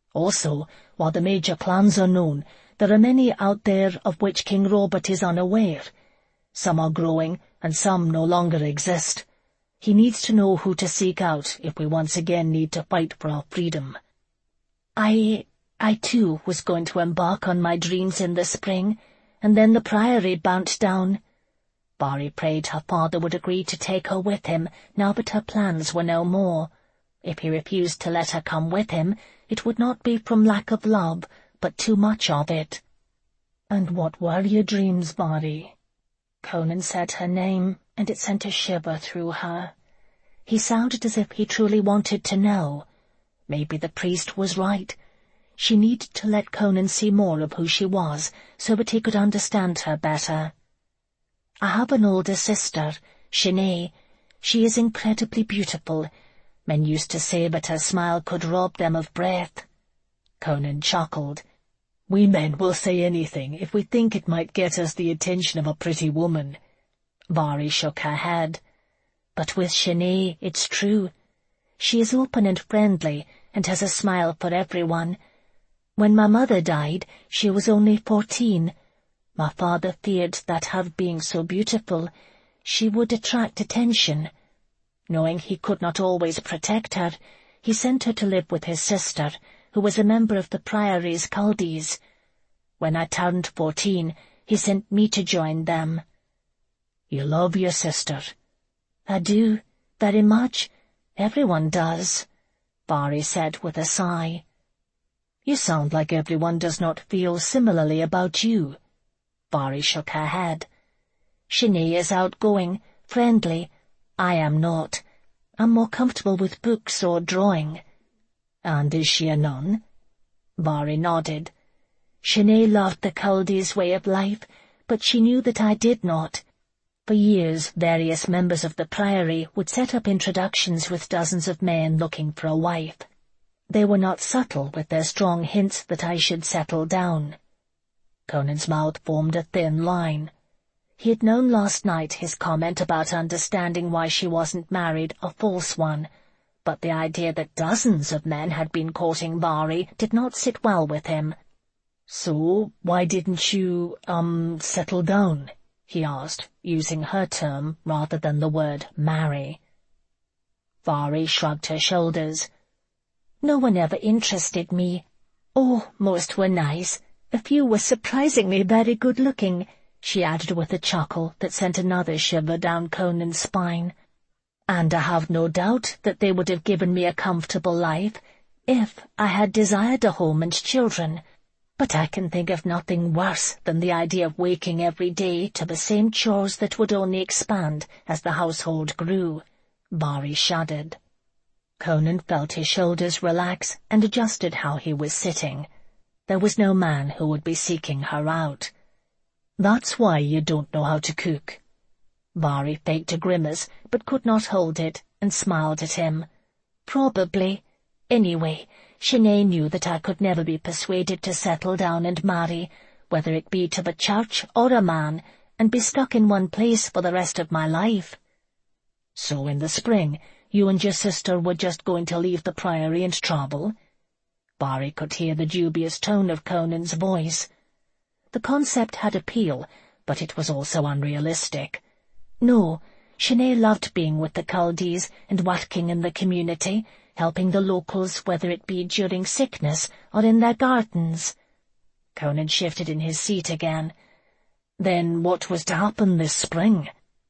Also, while the major clans are known, there are many out there of which King Robert is unaware. Some are growing, and some no longer exist. He needs to know who to seek out if we once again need to fight for our freedom. I too was going to embark on my dreams in the spring, and then the priory burnt down. Bari prayed her father would agree to take her with him now that her plans were no more. If he refused to let her come with him, it would not be from lack of love, but too much of it. "And what were your dreams, Bari?" Conan said her name, and it sent a shiver through her. He sounded as if he truly wanted to know. Maybe the priest was right. She needed to let Conan see more of who she was, so that he could understand her better. "I have an older sister, Shanae. She is incredibly beautiful. Men used to say that her smile could rob them of breath." Conan chuckled. "We men will say anything if we think it might get us the attention of a pretty woman." Bari shook her head. "But with Shanae, it's true. She is open and friendly, and has a smile for everyone. When my mother died, she was only 14. My father feared that her being so beautiful, she would attract attention. Knowing he could not always protect her, he sent her to live with his sister, who was a member of the priory's Chaldees. When I turned 14, he sent me to join them." "You love your sister?" "I do, very much. Everyone does," Bari said with a sigh. "You sound like everyone does not feel similarly about you." Bari shook her head. "Shanae is outgoing, friendly. I am not. I'm more comfortable with books or drawing." "And is she a nun?" Bari nodded. "Shanae loved the Chaldees' way of life, but she knew that I did not. For years, various members of the priory would set up introductions with dozens of men looking for a wife. They were not subtle with their strong hints that I should settle down." Conan's mouth formed a thin line. He had known last night his comment about understanding why she wasn't married a false one, but the idea that dozens of men had been courting Bari did not sit well with him. "So, why didn't you, settle down?" he asked, using her term rather than the word marry. Bari shrugged her shoulders. "No one ever interested me. Oh, most were nice. A few were surprisingly very good-looking," she added with a chuckle that sent another shiver down Conan's spine. "And I have no doubt that they would have given me a comfortable life if I had desired a home and children. But I can think of nothing worse than the idea of waking every day to the same chores that would only expand as the household grew." Bari shuddered. Conan felt his shoulders relax and adjusted how he was sitting. There was no man who would be seeking her out. "That's why you don't know how to cook." Bari faked a grimace, but could not hold it, and smiled at him. "Probably. Anyway, Shanae knew that I could never be persuaded to settle down and marry, whether it be to the church or a man, and be stuck in one place for the rest of my life." "So in the spring, you and your sister were just going to leave the priory and travel?" Bari could hear the dubious tone of Conan's voice. The concept had appeal, but it was also unrealistic. "No, Shanae loved being with the Chaldees and working in the community, helping the locals, whether it be during sickness or in their gardens." Conan shifted in his seat again. "Then what was to happen this spring?"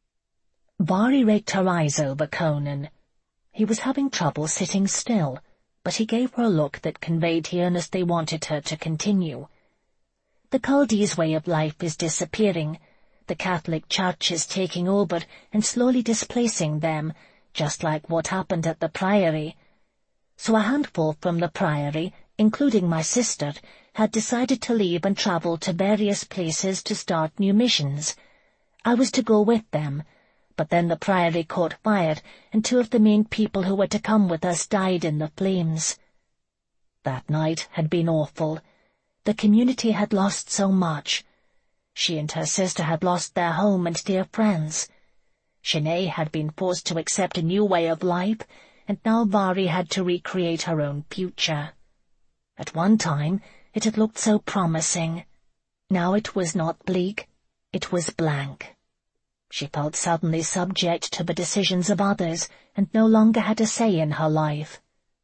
Bari raked her eyes over Conan. He was having trouble sitting still, but he gave her a look that conveyed he earnestly wanted her to continue. "The Chaldees' way of life is disappearing. The Catholic Church is taking over and slowly displacing them, just like what happened at the priory. So a handful from the priory, including my sister, had decided to leave and travel to various places to start new missions. I was to go with them, but then the priory caught fire, and 2 of the main people who were to come with us died in the flames. That night had been awful. The community had lost so much. She and her sister had lost their home and dear friends. Shanae had been forced to accept a new way of life, and now Bari had to recreate her own future. At one time it had looked so promising. Now it was not bleak, it was blank. She felt suddenly subject to the decisions of others, and no longer had a say in her life.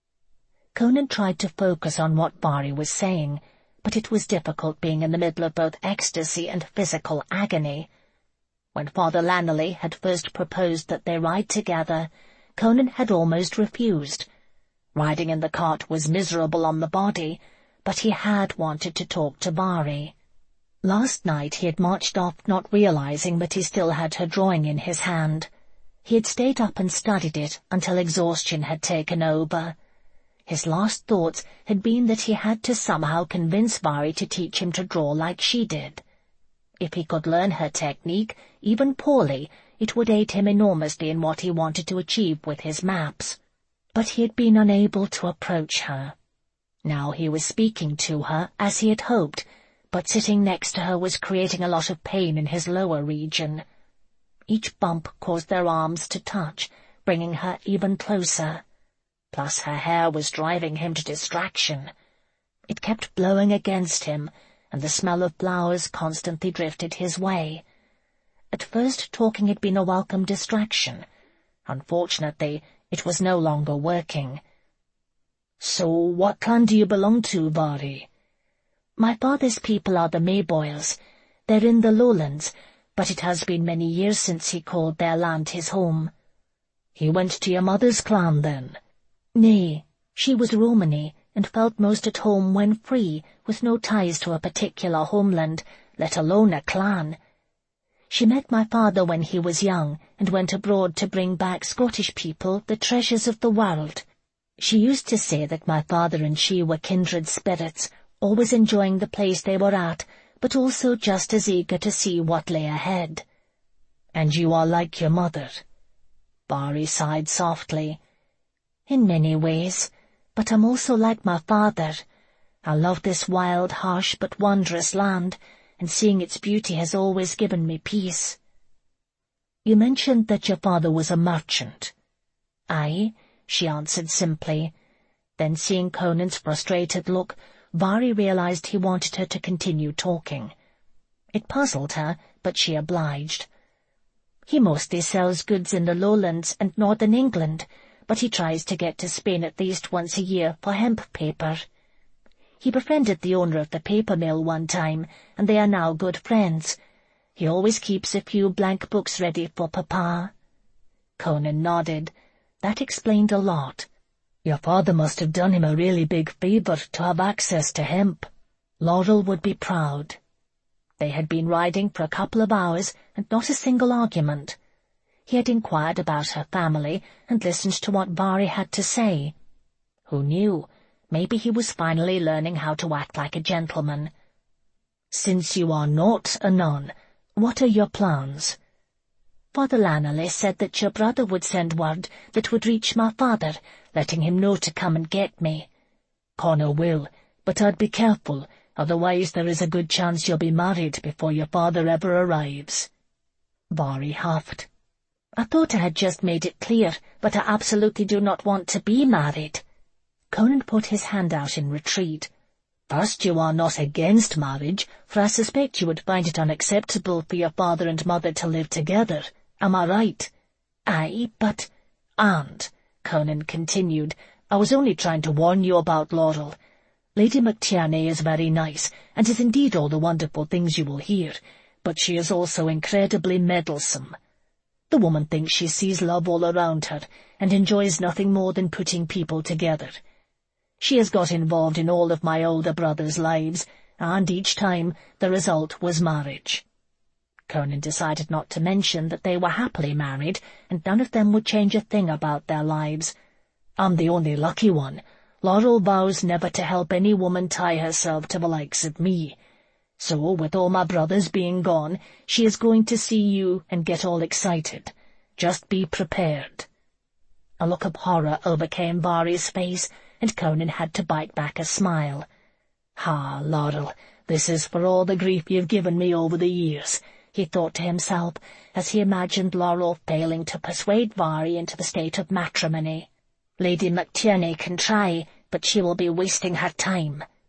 Conan tried to focus on what Bari was saying, but it was difficult being in the middle of both ecstasy and physical agony. When Father Lannelly had first proposed that they ride together, Conan had almost refused. Riding in the cart was miserable on the body, but he had wanted to talk to Bari. Last night he had marched off not realizing that he still had her drawing in his hand. He had stayed up and studied it until exhaustion had taken over. His last thoughts had been that he had to somehow convince Bari to teach him to draw like she did. If he could learn her technique, even poorly, it would aid him enormously in what he wanted to achieve with his maps. But he had been unable to approach her. Now he was speaking to her, as he had hoped, but sitting next to her was creating a lot of pain in his lower region. Each bump caused their arms to touch, bringing her even closer. Plus her hair was driving him to distraction. It kept blowing against him, and the smell of flowers constantly drifted his way. At first talking had been a welcome distraction. Unfortunately, it was no longer working. "So what clan do you belong to, Bari?" "My father's people are the Mayboils. They're in the lowlands, but it has been many years since he called their land his home." "He went to your mother's clan, then?" "Nay, she was Romany, and felt most at home when free, with no ties to a particular homeland, let alone a clan. She met my father when he was young, and went abroad to bring back Scottish people the treasures of the world. She used to say that my father and she were kindred spirits, always enjoying the place they were at, but also just as eager to see what lay ahead." "And you are like your mother?" Bari sighed softly. "In many ways, but I'm also like my father. I love this wild, harsh but wondrous land, and seeing its beauty has always given me peace." "You mentioned that your father was a merchant." "Aye," she answered simply. Then, seeing Conan's frustrated look, Bari realized he wanted her to continue talking. It puzzled her, but she obliged. "He mostly sells goods in the lowlands and northern England, but he tries to get to Spain at least once a year for hemp paper. He befriended the owner of the paper mill one time, and they are now good friends. He always keeps a few blank books ready for Papa." Conan nodded. That explained a lot. "Your father must have done him a really big favor to have access to hemp. Laurel would be proud." They had been riding for a couple of hours, and not a single argument. He had inquired about her family, and listened to what Bari had to say. Who knew? Maybe he was finally learning how to act like a gentleman. "Since you are not a nun, what are your plans?" "Father Lannelly said that your brother would send word that would reach my father, letting him know to come and get me." "Connor will, but I'd be careful, otherwise there is a good chance you'll be married before your father ever arrives." Bari huffed. "I thought I had just made it clear, but I absolutely do not want to be married." Conan put his hand out in retreat. "First, you are not against marriage, for I suspect you would find it unacceptable for your father and mother to live together. Am I right?" "Aye, but—" "And," Conan continued, "I was only trying to warn you about Laurel. Lady McTierney is very nice, and is indeed all the wonderful things you will hear, but she is also incredibly meddlesome. The woman thinks she sees love all around her, and enjoys nothing more than putting people together. She has got involved in all of my older brothers' lives, and each time the result was marriage." Conan decided not to mention that they were happily married, and none of them would change a thing about their lives. "I'm the only lucky one. Laurel vows never to help any woman tie herself to the likes of me. So, with all my brothers being gone, she is going to see you and get all excited. Just be prepared." A look of horror overcame Bari's face, and Conan had to bite back a smile. "Ah, Laurel, this is for all the grief you've given me over the years," he thought to himself, as he imagined Laurel failing to persuade Bari into the state of matrimony. "Lady McTierney can try, but she will be wasting her time."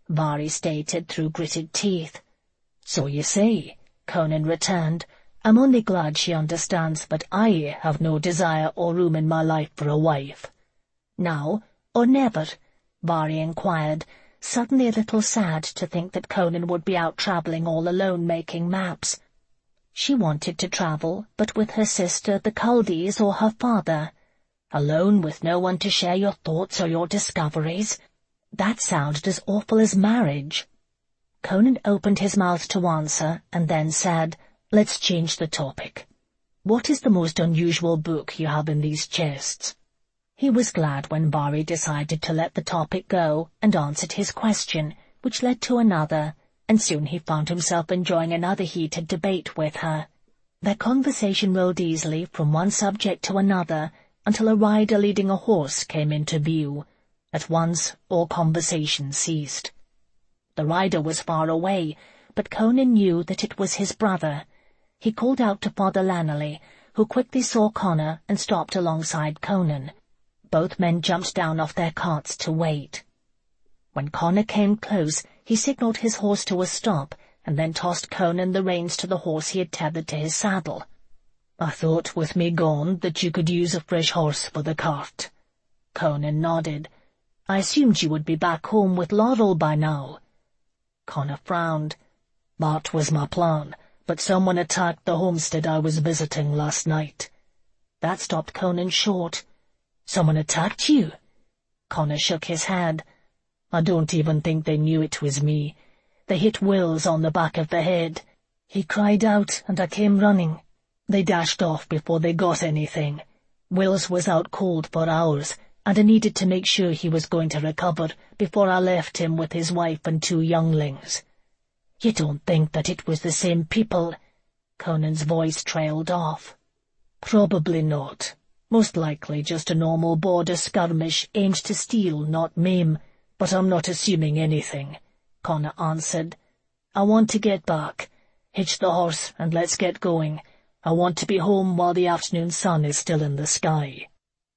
Vari stated through gritted teeth. "So you see," Conan returned, "I'm only glad she understands that I have no desire or room in my life for a wife." "Now, or never?" Vari inquired, suddenly a little sad to think that Conan would be out travelling all alone making maps. She wanted to travel, but with her sister, the Chaldees, or her father. Alone with no one to share your thoughts or your discoveries? That sounded as awful as marriage. Conan opened his mouth to answer, and then said, "Let's change the topic. What is the most unusual book you have in these chests?" He was glad when Vari decided to let the topic go, and answered his question, which led to another, and soon he found himself enjoying another heated debate with her. Their conversation rolled easily from one subject to another, until a rider leading a horse came into view. At once all conversation ceased. The rider was far away, but Conan knew that it was his brother. He called out to Father Lannelly, who quickly saw Connor and stopped alongside Conan. Both men jumped down off their carts to wait. When Connor came close, he signalled his horse to a stop, and then tossed Conan the reins to the horse he had tethered to his saddle. "I thought, with me gone, that you could use a fresh horse for the cart." Conan nodded. "I assumed you would be back home with Laurel by now." Connor frowned. "That was my plan, but someone attacked the homestead I was visiting last night." That stopped Conan short. "Someone attacked you?" Connor shook his head. "I don't even think they knew it was me. They hit Wills on the back of the head. He cried out, and I came running. They dashed off before they got anything. Wills was out cold for hours, and I needed to make sure he was going to recover before I left him with his wife and 2 younglings." "You don't think that it was the same people?" Conan's voice trailed off. "Probably not. Most likely just a normal border skirmish aimed to steal, not maim, but I'm not assuming anything," Connor answered. "I want to get back. Hitch the horse and let's get going. I want to be home while the afternoon sun is still in the sky."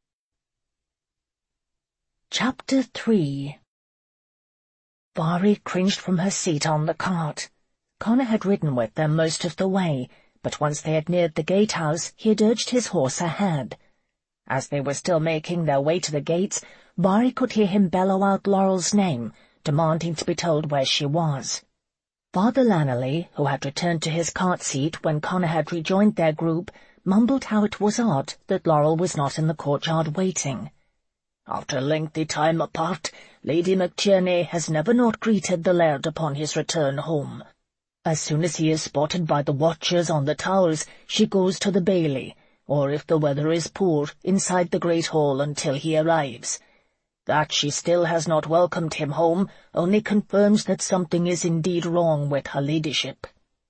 Chapter 3. Vari cringed from her seat on the cart. Connor had ridden with them most of the way, but once they had neared the gatehouse, he had urged his horse ahead. As they were still making their way to the gates, Vari could hear him bellow out Laurel's name, demanding to be told where she was. Father Lannelly, who had returned to his cart seat when Connor had rejoined their group, mumbled how it was odd that Laurel was not in the courtyard waiting. "After a lengthy time apart, Lady McTierney has never not greeted the laird upon his return home. As soon as he is spotted by the watchers on the towers, she goes to the bailey, or if the weather is poor, inside the great hall until he arrives. That she still has not welcomed him home only confirms that something is indeed wrong with her ladyship."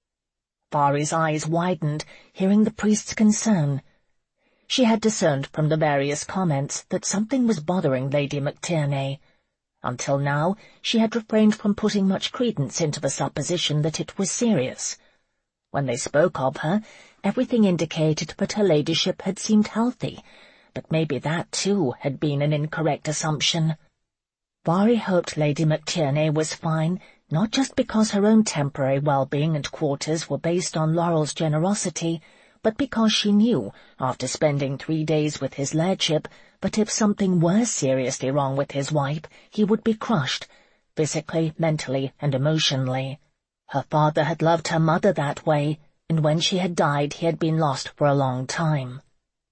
Vari's eyes widened, hearing the priest's concern. She had discerned from the various comments that something was bothering Lady McTierney. Until now, she had refrained from putting much credence into the supposition that it was serious. When they spoke of her, everything indicated that her ladyship had seemed healthy, but maybe that, too, had been an incorrect assumption. Vari hoped Lady McTierney was fine, not just because her own temporary well-being and quarters were based on Laurel's generosity, but because she knew, after spending 3 days with his lordship, that if something were seriously wrong with his wife, he would be crushed, physically, mentally, and emotionally. Her father had loved her mother that way, and when she had died he had been lost for a long time.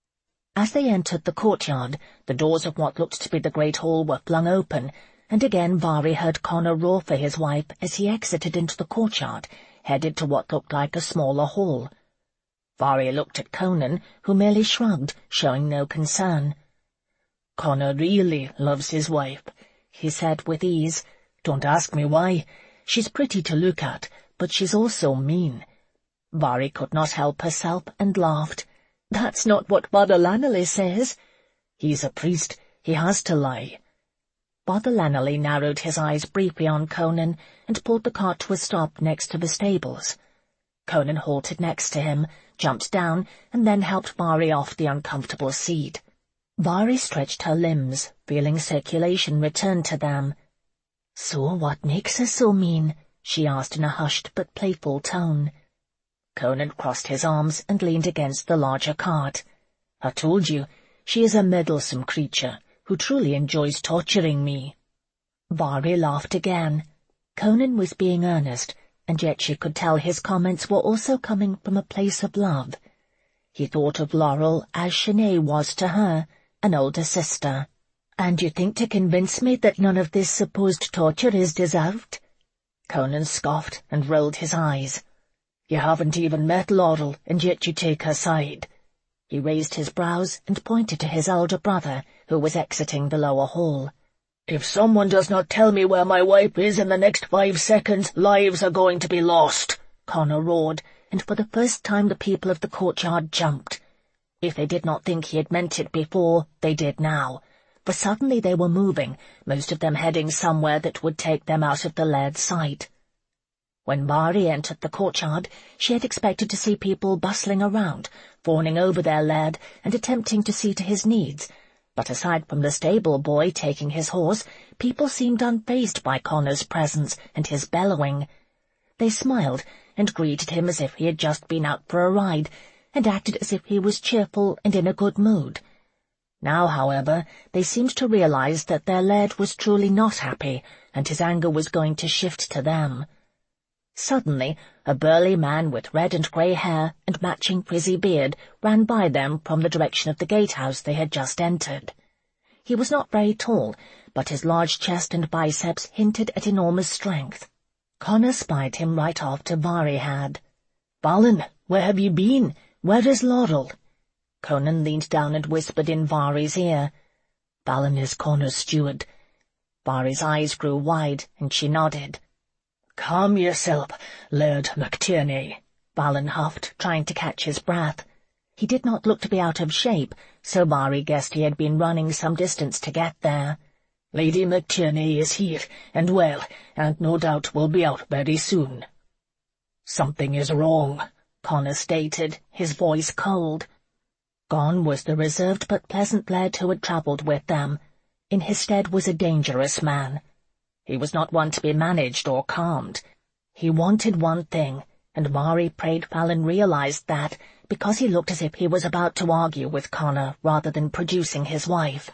As they entered the courtyard, the doors of what looked to be the great hall were flung open, and again Vari heard Connor roar for his wife as he exited into the courtyard, headed to what looked like a smaller hall. Vari looked at Conan, who merely shrugged, showing no concern. "Connor really loves his wife," he said with ease. "Don't ask me why. She's pretty to look at, but she's also mean." Vari could not help herself and laughed. "That's not what Father Lannelly says." "He's a priest. He has to lie." Father Lannelly narrowed his eyes briefly on Conan and pulled the cart to a stop next to the stables. Conan halted next to him, jumped down, and then helped Vari off the uncomfortable seat. Vari stretched her limbs, feeling circulation return to them. "So what makes her so mean?" she asked in a hushed but playful tone. Conan crossed his arms and leaned against the larger cart. "I told you, she is a meddlesome creature, who truly enjoys torturing me." Vari laughed again. Conan was being earnest, and yet she could tell his comments were also coming from a place of love. He thought of Laurel as Shanae was to her, an older sister. "And you think to convince me that none of this supposed torture is deserved?" Conan scoffed and rolled his eyes. "You haven't even met Laurel, and yet you take her side." He raised his brows and pointed to his elder brother, who was exiting the lower hall. "If someone does not tell me where my wife is in the next 5 seconds, lives are going to be lost," Connor roared, and for the first time the people of the courtyard jumped. If they did not think he had meant it before, they did now, for suddenly they were moving, most of them heading somewhere that would take them out of the laird's sight. When Vari entered the courtyard, she had expected to see people bustling around, fawning over their laird and attempting to see to his needs, but aside from the stable boy taking his horse, people seemed unfazed by Connor's presence and his bellowing. They smiled and greeted him as if he had just been out for a ride, and acted as if he was cheerful and in a good mood. Now, however, they seemed to realize that their laird was truly not happy, and his anger was going to shift to them. Suddenly, a burly man with red and grey hair and matching frizzy beard ran by them from the direction of the gatehouse they had just entered. He was not very tall, but his large chest and biceps hinted at enormous strength. Connor spied him right after Vari had. "Balin, where have you been? Where is Laurel?" Conan leaned down and whispered in Vari's ear. "Balin is Connor's steward." Vari's eyes grew wide, and she nodded. "Calm yourself, Laird McTierney," Balin huffed, trying to catch his breath. He did not look to be out of shape, so Vari guessed he had been running some distance to get there. "Lady McTierney is here, and well, and no doubt will be out very soon." "Something is wrong," Connor stated, his voice cold. Gone was the reserved but pleasant laird who had travelled with them. In his stead was a dangerous man. He was not one to be managed or calmed. He wanted one thing, and Vari prayed Balin realized that, because he looked as if he was about to argue with Connor rather than producing his wife.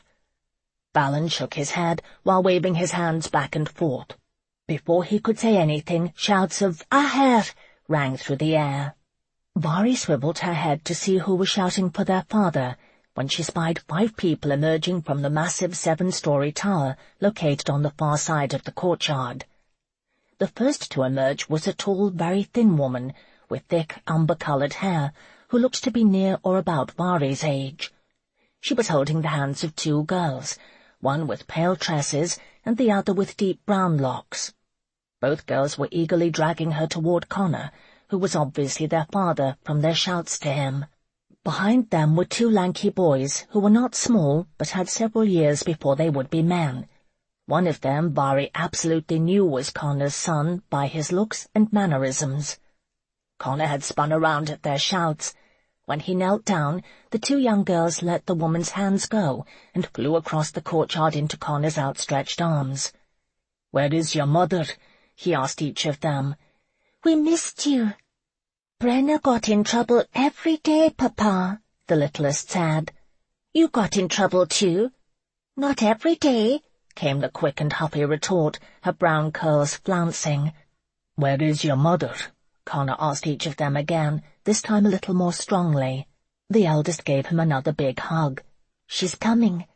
Balin shook his head while waving his hands back and forth. Before he could say anything, shouts of "Aher!" rang through the air. Vari swiveled her head to see who was shouting for their father, when she spied 5 people emerging from the massive 7-story tower located on the far side of the courtyard. The first to emerge was a tall, very thin woman with thick, umber-coloured hair, who looked to be near or about Vari's age. She was holding the hands of 2 girls, one with pale tresses and the other with deep brown locks. Both girls were eagerly dragging her toward Connor, who was obviously their father from their shouts to him. Behind them were 2 lanky boys who were not small but had several years before they would be men. One of them Vari absolutely knew was Connor's son by his looks and mannerisms. Connor had spun around at their shouts. When he knelt down, the 2 young girls let the woman's hands go and flew across the courtyard into Connor's outstretched arms. "Where is your mother?" he asked each of them. "We missed you." "Brenna got in trouble every day, Papa," the littlest said. "You got in trouble too." "Not every day," came the quick and huffy retort, her brown curls flouncing. "Where is your mother?" Connor asked each of them again, this time a little more strongly. The eldest gave him another big hug. "She's coming."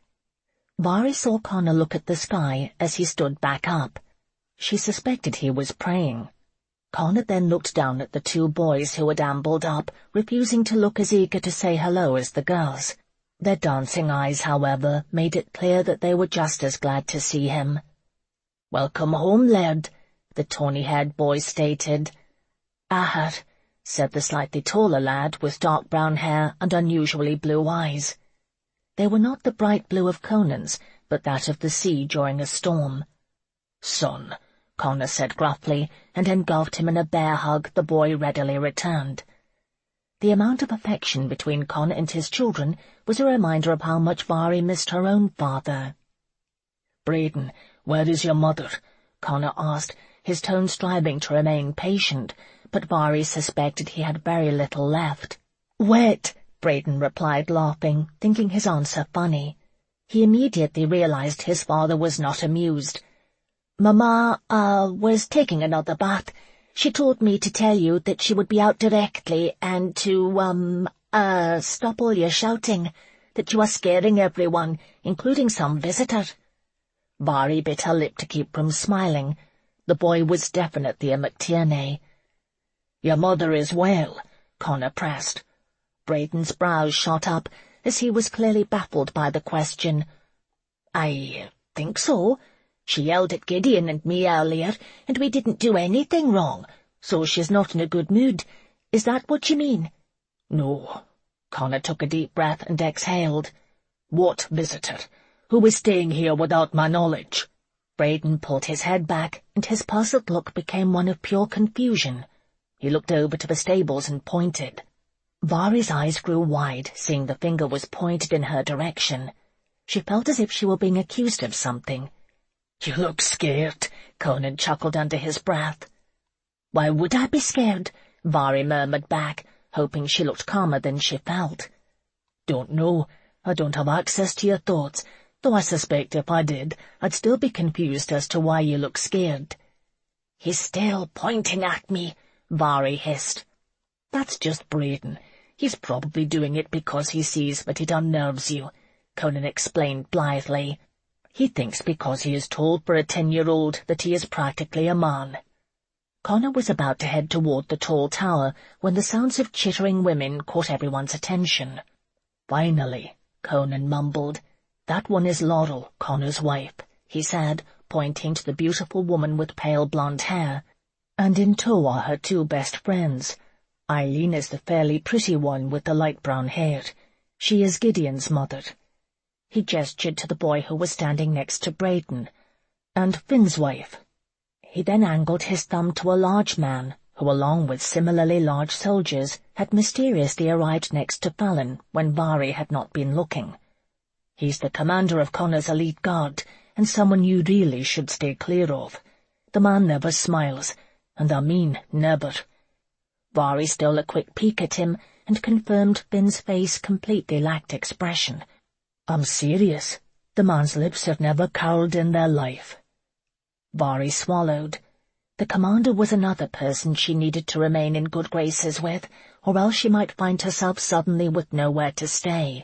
Vari saw Connor look at the sky as he stood back up. She suspected he was praying. Connor then looked down at the 2 boys who had ambled up, refusing to look as eager to say hello as the girls. Their dancing eyes, however, made it clear that they were just as glad to see him. "Welcome home, Laird," the tawny-haired boy stated. "Aher," said the slightly taller lad with dark brown hair and unusually blue eyes. They were not the bright blue of Conan's, but that of the sea during a storm. "Son," Connor said gruffly, and engulfed him in a bear hug the boy readily returned. The amount of affection between Connor and his children was a reminder of how much Vari missed her own father. "Braden, where is your mother?" Connor asked, his tone striving to remain patient, but Vari suspected he had very little left. "Wait," Braden replied, laughing, thinking his answer funny. He immediately realized his father was not amused. "Mama, was taking another bath. She told me to tell you that she would be out directly and to, stop all your shouting, that you are scaring everyone, including some visitor." Vari bit her lip to keep from smiling. The boy was definitely a McTierney. "Your mother is well," Connor pressed. Braden's brows shot up, as he was clearly baffled by the question. "I think so. She yelled at Gideon and me earlier, and we didn't do anything wrong, so she's not in a good mood. Is that what you mean?" "No." Connor took a deep breath and exhaled. "What visitor? Who is staying here without my knowledge?" Braden pulled his head back, and his puzzled look became one of pure confusion. He looked over to the stables and pointed. Vari's eyes grew wide, seeing the finger was pointed in her direction. She felt as if she were being accused of something. "You look scared," Conan chuckled under his breath. "Why would I be scared?" Vari murmured back, hoping she looked calmer than she felt. "Don't know. I don't have access to your thoughts, though I suspect if I did, I'd still be confused as to why you look scared." "He's still pointing at me," Vari hissed. "That's just Braden. He's probably doing it because he sees that it unnerves you," Conan explained blithely. "He thinks because he is told for a 10-year-old that he is practically a man." Connor was about to head toward the tall tower when the sounds of chittering women caught everyone's attention. "Finally," Conan mumbled. "That one is Laurel, Connor's wife," he said, pointing to the beautiful woman with pale blonde hair. "And in tow are her two best friends. Eileen is the fairly pretty one with the light brown hair. She is Gideon's mother." He gestured to the boy who was standing next to Braden. "And Finn's wife." He then angled his thumb to a large man, who, along with similarly large soldiers, had mysteriously arrived next to Fallon when Vari had not been looking. "He's the commander of Connor's elite guard, and someone you really should stay clear of. The man never smiles, and I mean never." Vari stole a quick peek at him and confirmed Finn's face completely lacked expression. "I'm serious. The man's lips have never curled in their life." Vari swallowed. The commander was another person she needed to remain in good graces with, or else she might find herself suddenly with nowhere to stay.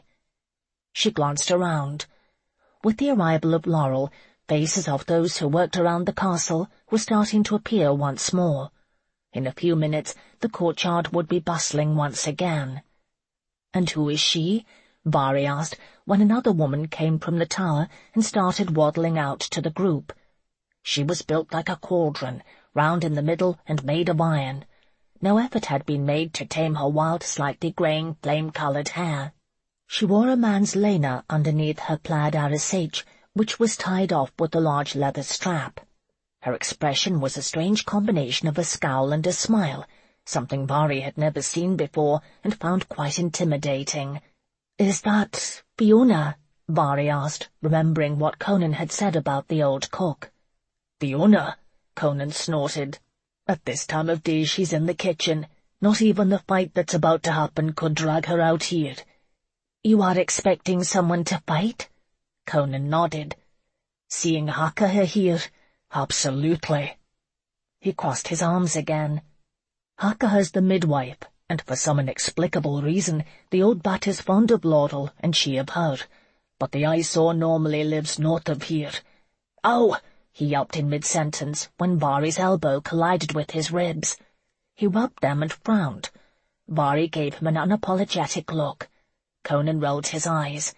She glanced around. With the arrival of Laurel, faces of those who worked around the castle were starting to appear once more. In a few minutes the courtyard would be bustling once again. "And who is she?" Vari asked, when another woman came from the tower and started waddling out to the group. She was built like a cauldron, round in the middle and made of iron. No effort had been made to tame her wild, slightly greying, flame-coloured hair. She wore a man's lena underneath her plaid arisage, which was tied off with a large leather strap. Her expression was a strange combination of a scowl and a smile, something Vari had never seen before and found quite intimidating. "Is that Fiona?" Vari asked, remembering what Conan had said about the old cook. "Fiona?" Conan snorted. "At this time of day she's in the kitchen. Not even the fight that's about to happen could drag her out here." "You are expecting someone to fight?" Conan nodded. "Seeing Hakaha here? Absolutely." He crossed his arms again. "Hakaha's the midwife, and for some inexplicable reason the old bat is fond of Laurel and she of her. But the eyesore normally lives north of here." "Ow!" he yelped in mid-sentence when Vari's elbow collided with his ribs. He rubbed them and frowned. Vari gave him an unapologetic look. Conan rolled his eyes.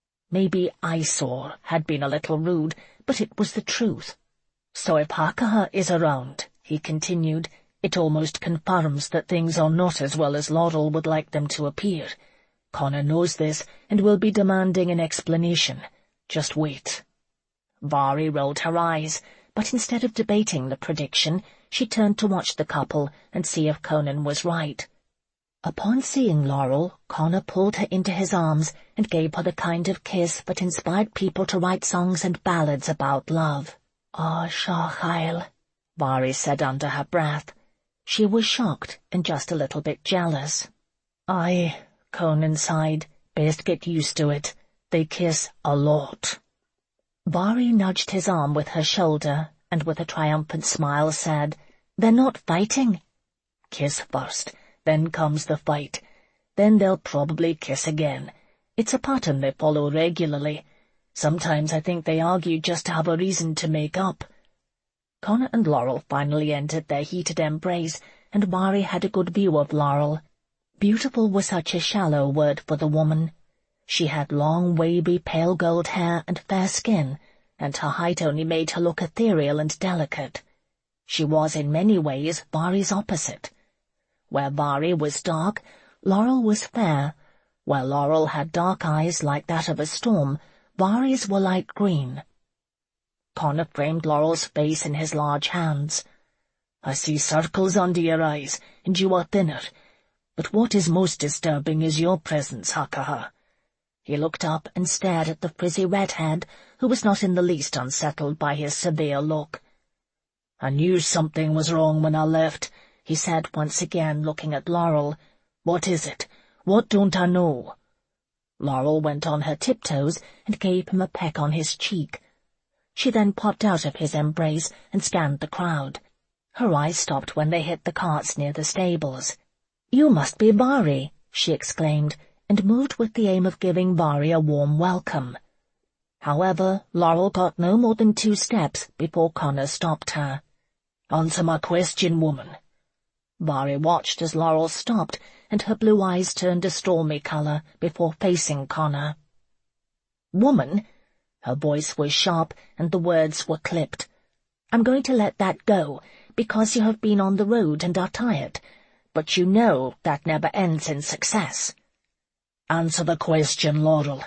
Maybe eyesore had been a little rude, but it was the truth. "So if Hakaha is around," he continued, "it almost confirms that things are not as well as Laurel would like them to appear. Connor knows this and will be demanding an explanation. Just wait." Vari rolled her eyes, but instead of debating the prediction, she turned to watch the couple and see if Conan was right. Upon seeing Laurel, Connor pulled her into his arms and gave her the kind of kiss that inspired people to write songs and ballads about love. "Ah, Shachail," Bari said under her breath. She was shocked and just a little bit jealous. "Aye," Conan sighed. "Best get used to it. They kiss a lot." Bari nudged his arm with her shoulder and with a triumphant smile said, "They're not fighting." "Kiss first, then comes the fight. Then they'll probably kiss again. It's a pattern they follow regularly. Sometimes I think they argue just to have a reason to make up." Connor and Laurel finally entered their heated embrace, and Bari had a good view of Laurel. Beautiful was such a shallow word for the woman. She had long, wavy, pale gold hair and fair skin, and her height only made her look ethereal and delicate. She was in many ways Bari's opposite. Where Bari was dark, Laurel was fair. Where Laurel had dark eyes like that of a storm, Bari's were light green. Connor framed Laurel's face in his large hands. "I see circles under your eyes, and you are thinner. But what is most disturbing is your presence, Hakaha." He looked up and stared at the frizzy redhead, who was not in the least unsettled by his severe look. "I knew something was wrong when I left," he said once again, looking at Laurel. "What is it? What don't I know?" Laurel went on her tiptoes and gave him a peck on his cheek. She then popped out of his embrace and scanned the crowd. Her eyes stopped when they hit the carts near the stables. "You must be Bari," she exclaimed, and moved with the aim of giving Bari a warm welcome. However, Laurel got no more than 2 steps before Connor stopped her. "Answer my question, woman." Bari watched as Laurel stopped, and her blue eyes turned a stormy color before facing Connor. "Woman?" Her voice was sharp, and the words were clipped. "I'm going to let that go, because you have been on the road and are tired. But you know that never ends in success." "Answer the question, Laurel."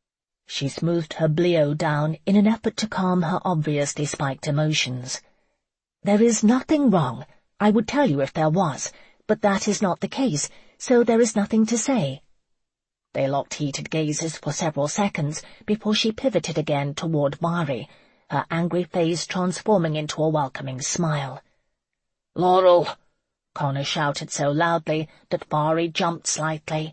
She smoothed her blio down in an effort to calm her obviously spiked emotions. "There is nothing wrong. I would tell you if there was, but that is not the case, so there is nothing to say." They locked heated gazes for several seconds before she pivoted again toward Bari, her angry face transforming into a welcoming smile. "Laurel!" Connor shouted so loudly that Bari jumped slightly.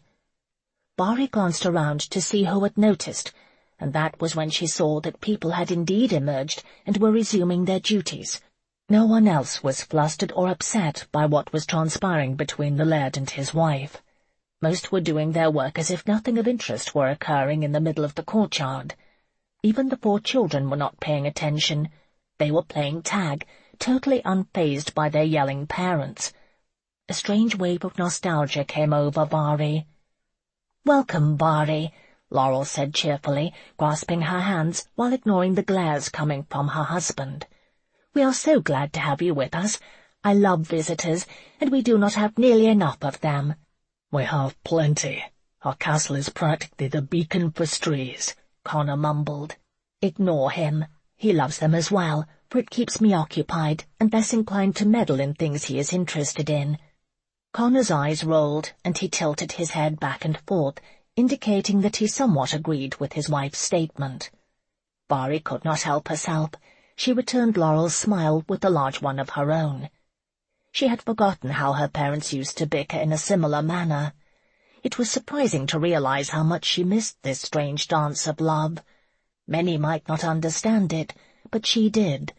Bari glanced around to see who had noticed, and that was when she saw that people had indeed emerged and were resuming their duties. No one else was flustered or upset by what was transpiring between the laird and his wife. Most were doing their work as if nothing of interest were occurring in the middle of the courtyard. Even the 4 children were not paying attention. They were playing tag, totally unfazed by their yelling parents. A strange wave of nostalgia came over Bari. "Welcome, Bari," Laurel said cheerfully, grasping her hands while ignoring the glares coming from her husband. "We are so glad to have you with us. I love visitors, and we do not have nearly enough of them." "We have plenty. Our castle is practically the beacon for strays," Connor mumbled. "Ignore him. He loves them as well, for it keeps me occupied and less inclined to meddle in things he is interested in." Connor's eyes rolled, and he tilted his head back and forth, indicating that he somewhat agreed with his wife's statement. Bari could not help herself. She returned Laurel's smile with a large one of her own. She had forgotten how her parents used to bicker in a similar manner. It was surprising to realize how much she missed this strange dance of love. Many might not understand it, but she did.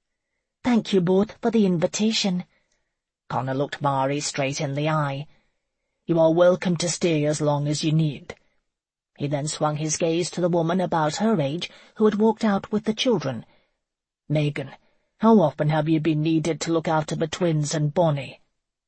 "Thank you both for the invitation." Connor looked Bari straight in the eye. "You are welcome to stay as long as you need." He then swung his gaze to the woman about her age who had walked out with the children. "Megan, how often have you been needed to look after the twins and Bonnie?"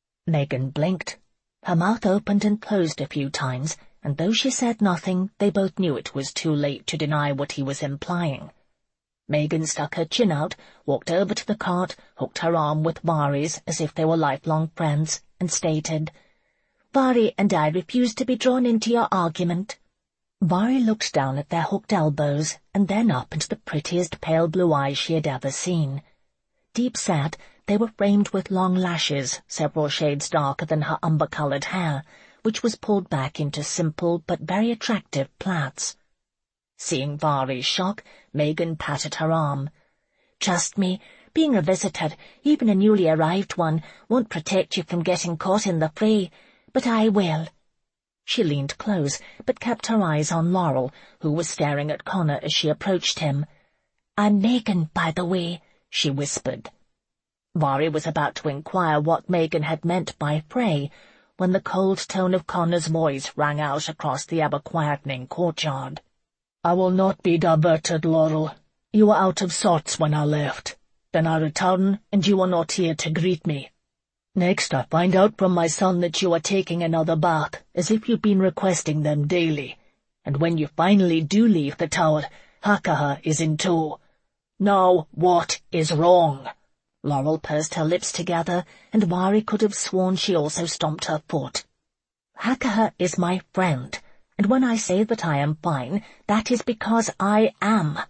Megan blinked. Her mouth opened and closed a few times, and though she said nothing, they both knew it was too late to deny what he was implying. Megan stuck her chin out, walked over to the cart, hooked her arm with Bari's as if they were lifelong friends, and stated, "Bari and I refuse to be drawn into your argument." Bari looked down at their hooked elbows and then up into the prettiest pale blue eyes she had ever seen. Deep set, they were framed with long lashes, several shades darker than her umber-colored hair, which was pulled back into simple but very attractive plaits. Seeing Bari's shock, Megan patted her arm. Trust me, being a visitor, even a newly arrived one, won't protect you from getting caught in the fray, but I will." She leaned close, but kept her eyes on Laurel, who was staring at Connor as she approached him. "I'm Megan, by the way," she whispered. Vari was about to inquire what Megan had meant by fray, when the cold tone of Connor's voice rang out across the ever-quietening courtyard. "I will not be diverted, Laurel. You were out of sorts when I left. Then I return, and you are not here to greet me. Next, I find out from my son that you are taking another bath, as if you've been requesting them daily. And when you finally do leave the tower, Hakaha is in tow. Now, what is wrong?" Laurel pursed her lips together, and Vari could have sworn she also stomped her foot. "Hakaha is my friend, and when I say that I am fine, that is because I am.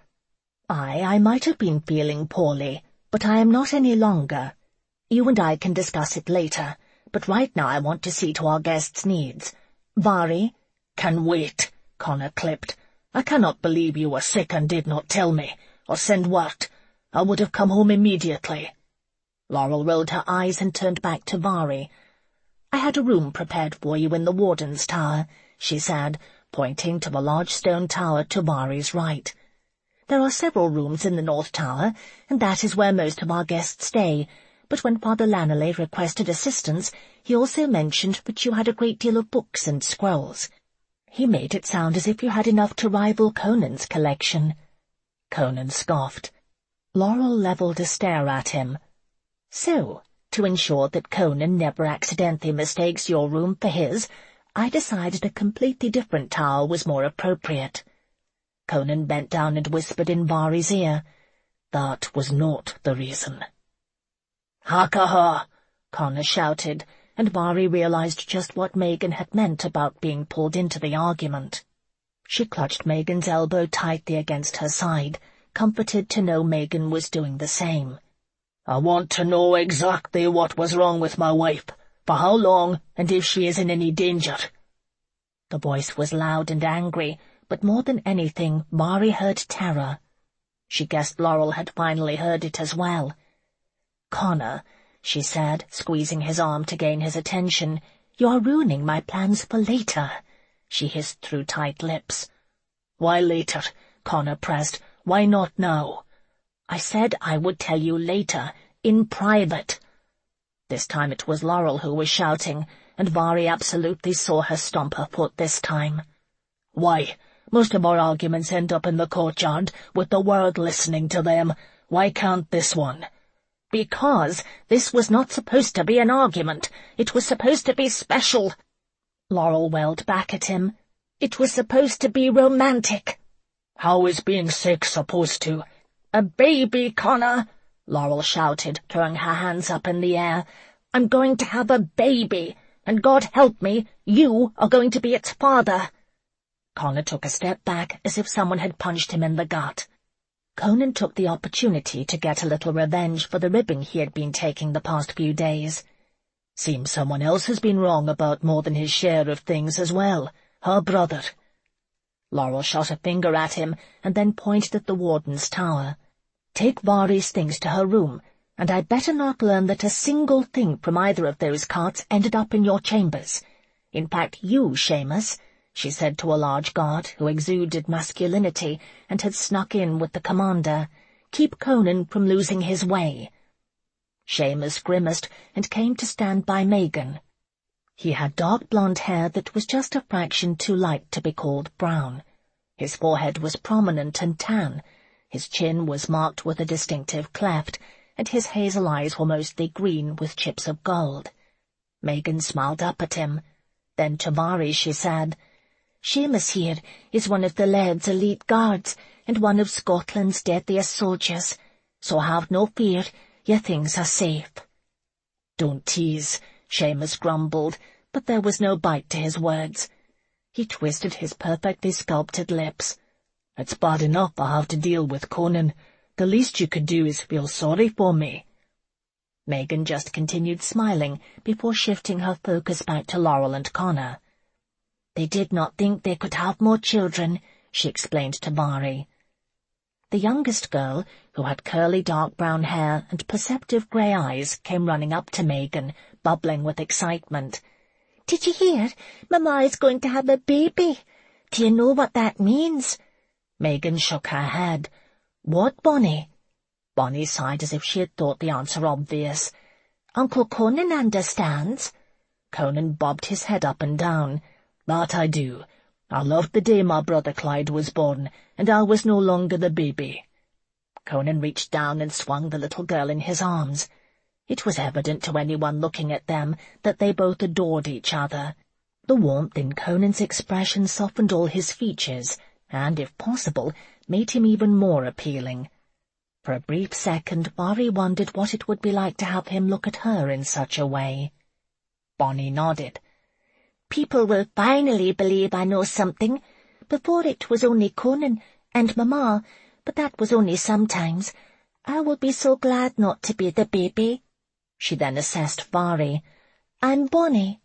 I might have been feeling poorly, but I am not any longer. You and I can discuss it later, but right now I want to see to our guest's needs. Vari—" "Can wait," Connor clipped. "I cannot believe you were sick and did not tell me, or send word. I would have come home immediately." Laurel rolled her eyes and turned back to Vari. "I had a room prepared for you in the warden's tower," she said, pointing to a large stone tower to Vari's right. "There are several rooms in the North Tower, and that is where most of our guests stay, but when Father Laneley requested assistance, he also mentioned that you had a great deal of books and scrolls. He made it sound as if you had enough to rival Conan's collection." Conan scoffed. Laurel levelled a stare at him. "So, to ensure that Conan never accidentally mistakes your room for his, I decided a completely different tower was more appropriate." Conan bent down and whispered in Vari's ear. "That was not the reason." "Hakaha!" Connor shouted, and Vari realized just what Megan had meant about being pulled into the argument. She clutched Megan's elbow tightly against her side, comforted to know Megan was doing the same. "I want to know exactly what was wrong with my wife, for how long, and if she is in any danger." The voice was loud and angry, but more than anything, Vari heard terror. She guessed Laurel had finally heard it as well. "Connor," she said, squeezing his arm to gain his attention, "you are ruining my plans for later," she hissed through tight lips. "Why later?" Connor pressed. "Why not now?" "I said I would tell you later, in private." This time it was Laurel who was shouting, and Vari absolutely saw her stomp her foot this time. "Why? Most of our arguments end up in the courtyard, with the world listening to them. Why can't this one?" "Because this was not supposed to be an argument. It was supposed to be special." Laurel wailed back at him. "It was supposed to be romantic." "How is being sick supposed to—" "A baby, Connor!" Laurel shouted, throwing her hands up in the air. "I'm going to have a baby, and God help me, you are going to be its father." Connor took a step back, as if someone had punched him in the gut. Conan took the opportunity to get a little revenge for the ribbing he had been taking the past few days. "Seems someone else has been wrong about more than his share of things as well. Her brother." Laurel shot a finger at him, and then pointed at the warden's tower. "Take Vari's things to her room, and I'd better not learn that a single thing from either of those carts ended up in your chambers. In fact, you, Seamus," she said to a large guard who exuded masculinity and had snuck in with the commander, "keep Conan from losing his way." Seamus grimaced and came to stand by Megan. He had dark blonde hair that was just a fraction too light to be called brown. His forehead was prominent and tan, his chin was marked with a distinctive cleft, and his hazel eyes were mostly green with chips of gold. Megan smiled up at him. Then to Vari she said, "Seamus here is one of the laird's elite guards, and one of Scotland's deadliest soldiers, so have no fear, your things are safe." "Don't tease," Seamus grumbled, but there was no bite to his words. He twisted his perfectly sculpted lips. "It's bad enough I have to deal with Conan. The least you could do is feel sorry for me." Megan just continued smiling before shifting her focus back to Laurel and Connor. "They did not think they could have more children," she explained to Vari. The youngest girl, who had curly dark brown hair and perceptive grey eyes, came running up to Megan, bubbling with excitement. "Did you hear? Mamma is going to have a baby. Do you know what that means?" Megan shook her head. "What, Bonnie?" Bonnie sighed as if she had thought the answer obvious. "Uncle Conan understands." Conan bobbed his head up and down. "That I do. I loved the day my brother Clyde was born, and I was no longer the baby." Conan reached down and swung the little girl in his arms. It was evident to anyone looking at them that they both adored each other. The warmth in Conan's expression softened all his features, and, if possible, made him even more appealing. For a brief second, Vari wondered what it would be like to have him look at her in such a way. Bonnie nodded. "People will finally believe I know something. Before it was only Conan and Mamma, but that was only sometimes. I will be so glad not to be the baby." She then assessed Vari. "I'm Bonnie."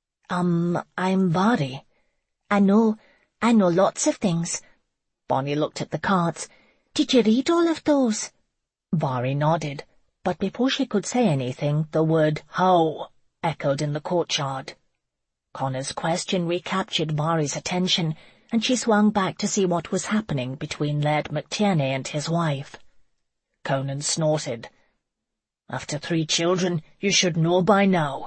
I'm Vari." I know lots of things." Bonnie looked at the cards. "Did you read all of those?" Vari nodded, but before she could say anything, the word "How" echoed in the courtyard. Connor's question recaptured Vari's attention, and she swung back to see what was happening between Laird McTierney and his wife. Conan snorted. "After 3 children, you should know by now."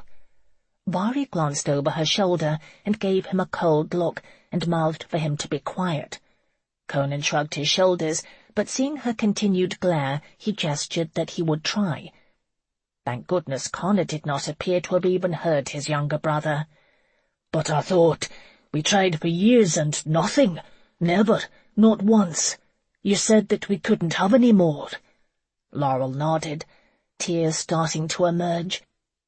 Vari glanced over her shoulder and gave him a cold look and mouthed for him to be quiet. Conan shrugged his shoulders, but seeing her continued glare, he gestured that he would try. Thank goodness Connor did not appear to have even heard his younger brother. "But I thought, we tried for years and nothing. Never, not once. You said that we couldn't have any more." Laurel nodded, tears starting to emerge.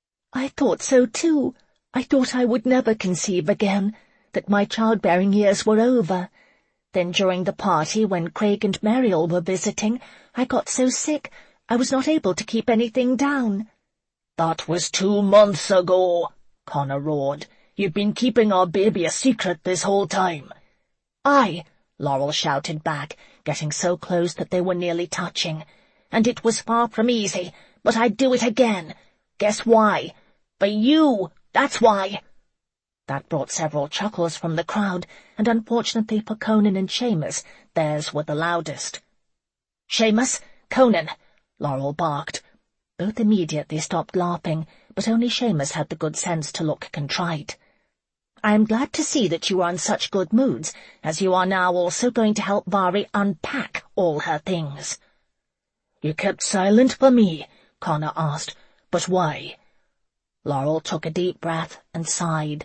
"I thought so too. I thought I would never conceive again, that my childbearing years were over. Then during the party when Craig and Mariel were visiting, I got so sick I was not able to keep anything down." "That was 2 months ago," Connor roared. "You've been keeping our baby a secret this whole time." "Aye," Laurel shouted back, getting so close that they were nearly touching. "And it was far from easy, but I'd do it again. Guess why? For you, that's why." That brought several chuckles from the crowd, and unfortunately for Conan and Seamus, theirs were the loudest. "Seamus, Conan," Laurel barked. Both immediately stopped laughing, but only Seamus had the good sense to look contrite. "I am glad to see that you are in such good moods, as you are now also going to help Vari unpack all her things." "You kept silent for me?" Connor asked. "But why?" Laurel took a deep breath and sighed.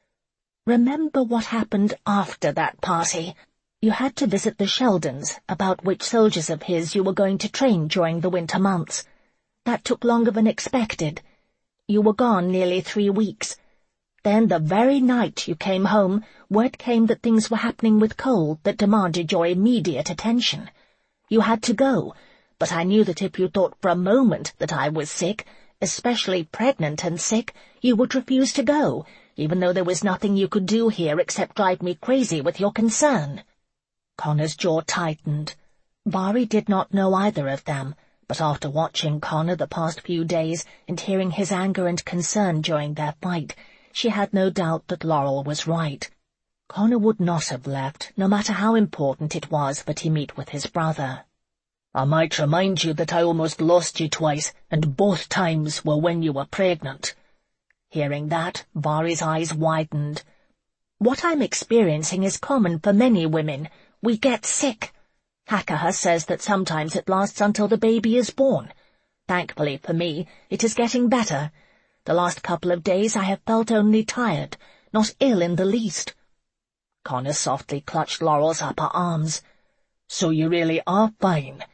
"Remember what happened after that party? You had to visit the Sheldons, about which soldiers of his you were going to train during the winter months. That took longer than expected. You were gone nearly 3 weeks. Then the very night you came home, word came that things were happening with Cole that demanded your immediate attention. You had to go, but I knew that if you thought for a moment that I was sick, especially pregnant and sick, you would refuse to go, even though there was nothing you could do here except drive me crazy with your concern." Connor's jaw tightened. Vari did not know either of them, but after watching Connor the past few days and hearing his anger and concern during their fight, she had no doubt that Laurel was right. Connor would not have left, no matter how important it was that he meet with his brother. "I might remind you that I almost lost you twice, and both times were when you were pregnant." Hearing that, Vari's eyes widened. "What I'm experiencing is common for many women. We get sick. Hakaha says that sometimes it lasts until the baby is born. Thankfully for me, it is getting better. The last couple of days I have felt only tired, not ill in the least." Connor softly clutched Laurel's upper arms. "So you really are fine?"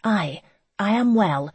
I am well.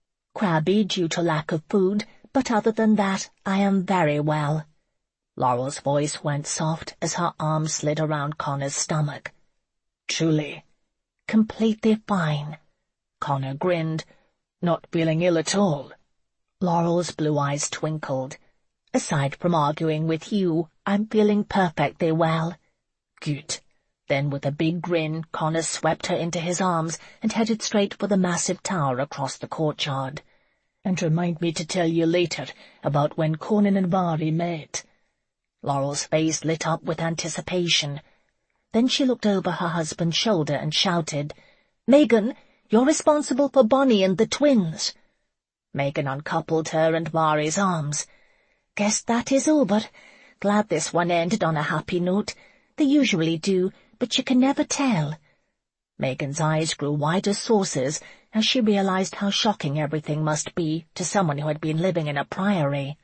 Crabby due to lack of food, but other than that, I am very well." Laurel's voice went soft as her arm slid around Connor's stomach. "Truly?" "Completely fine." Connor grinned. "Not feeling ill at all?" Laurel's blue eyes twinkled. "Aside from arguing with you, I'm feeling perfectly well." "Good. Then with a big grin, Connor swept her into his arms and headed straight for the massive tower across the courtyard. "And remind me to tell you later about when Conan and Vari met." Laurel's face lit up with anticipation. Then she looked over her husband's shoulder and shouted, "Megan, you're responsible for Bonnie and the twins." Megan uncoupled her and Vari's arms. "Guess that is over. Glad this one ended on a happy note. They usually do, but you can never tell." Megan's eyes grew wide as saucers as she realized how shocking everything must be to someone who had been living in a priory.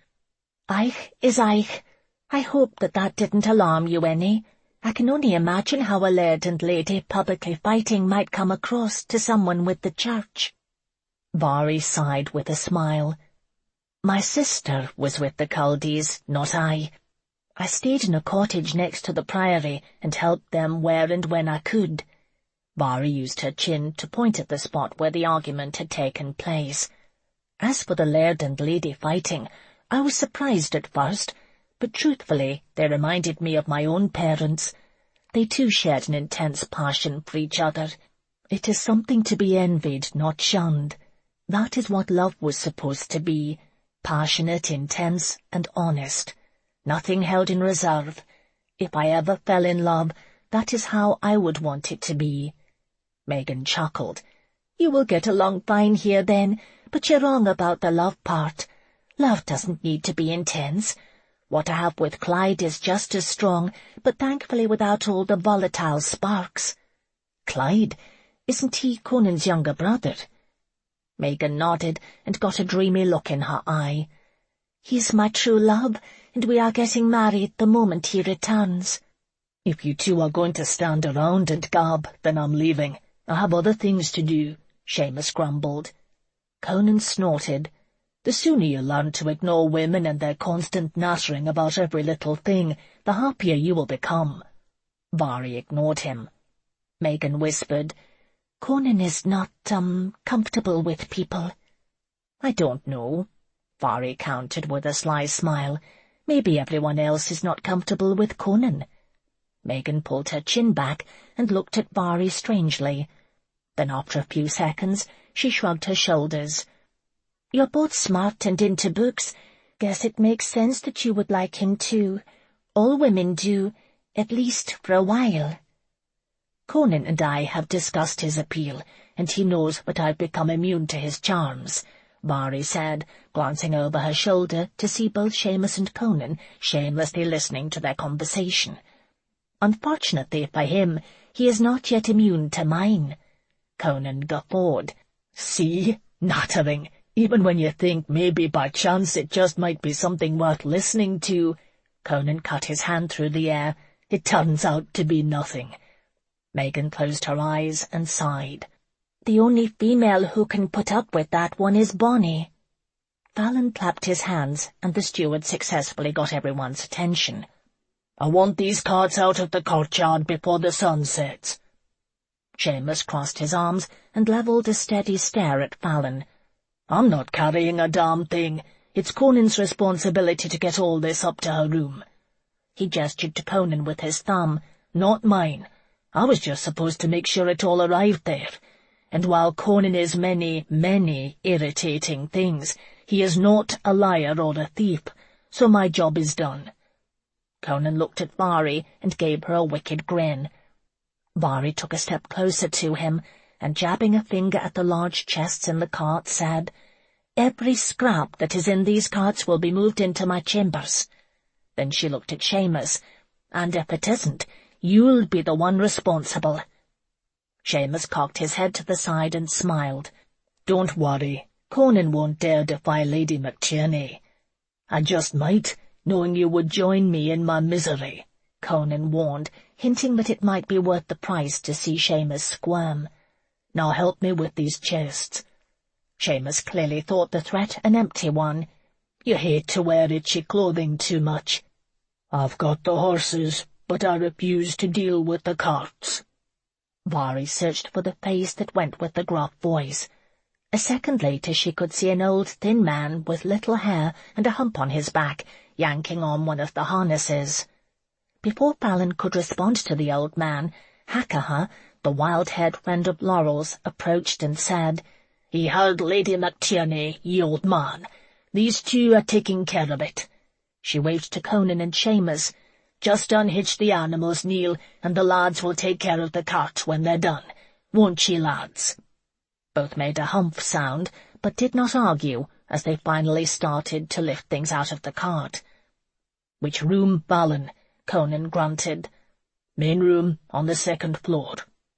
"Eich is eich. I hope that didn't alarm you any. I can only imagine how a laird and lady publicly fighting might come across to someone with the church." Vari sighed with a smile. "My sister was with the Culdees, not I. I stayed in a cottage next to the priory and helped them where and when I could." Vari used her chin to point at the spot where the argument had taken place. "As for the laird and lady fighting, I was surprised at first, but truthfully they reminded me of my own parents. They too shared an intense passion for each other. It is something to be envied, not shunned. That is what love was supposed to be, passionate, intense, and honest. Nothing held in reserve. If I ever fell in love, that is how I would want it to be." Megan chuckled. "You will get along fine here then, but you're wrong about the love part. Love doesn't need to be intense. What I have with Clyde is just as strong, but thankfully without all the volatile sparks." "Clyde? Isn't he Conan's younger brother?" Megan nodded and got a dreamy look in her eye. "He's my true love, and we are getting married the moment he returns." "If you two are going to stand around and gab, then I'm leaving. I have other things to do," Seamus grumbled. Conan snorted. "The sooner you learn to ignore women and their constant nattering about every little thing, the happier you will become." Vari ignored him. Megan whispered, "Conan is not, comfortable with people." "I don't know," Vari countered with a sly smile. "Maybe everyone else is not comfortable with Conan." Megan pulled her chin back and looked at Vari strangely. Then after a few seconds, she shrugged her shoulders. "You're both smart and into books. Guess it makes sense that you would like him too. All women do, at least for a while." "Conan and I have discussed his appeal, and he knows that I've become immune to his charms," Vari said, glancing over her shoulder to see both Seamus and Conan shamelessly listening to their conversation. "Unfortunately for him, he is not yet immune to mine." Conan guffawed. "See? Nattering. Even when you think maybe by chance it just might be something worth listening to." Conan cut his hand through the air. "It turns out to be nothing." Megan closed her eyes and sighed. "The only female who can put up with that one is Bonnie." Fallon clapped his hands, and the steward successfully got everyone's attention. "I want these carts out of the courtyard before the sun sets." Seamus crossed his arms and levelled a steady stare at Fallon. "I'm not carrying a damn thing. It's Conan's responsibility to get all this up to her room." He gestured to Conan with his thumb. "Not mine. I was just supposed to make sure it all arrived there. And while Conan is many, many irritating things, he is not a liar or a thief, so my job is done." Conan looked at Vari and gave her a wicked grin. Vari took a step closer to him, and jabbing a finger at the large chests in the cart, said, "Every scrap that is in these carts will be moved into my chambers." Then she looked at Seamus, "And if it isn't, you'll be the one responsible." Seamus cocked his head to the side and smiled. "Don't worry, Conan won't dare defy Lady McTierney." "I just might, knowing you would join me in my misery," Conan warned, hinting that it might be worth the price to see Seamus squirm. "Now help me with these chests." Seamus clearly thought the threat an empty one. "You hate to wear itchy clothing too much." "I've got the horses, but I refuse to deal with the carts." Vari searched for the face that went with the gruff voice. A second later she could see an old thin man with little hair and a hump on his back, yanking on one of the harnesses. Before Fallon could respond to the old man, Hakaha, the wild-haired friend of Laurel's, approached and said, "He heard Lady McTierney, ye old man. These two are taking care of it." She waved to Conan and Seamus. "Just unhitch the animals, Neil, and the lads will take care of the cart when they're done. Won't ye, lads?" Both made a humph sound, but did not argue, as they finally started to lift things out of the cart. "Which room, Balin?" Conan grunted. "Main room on the second floor."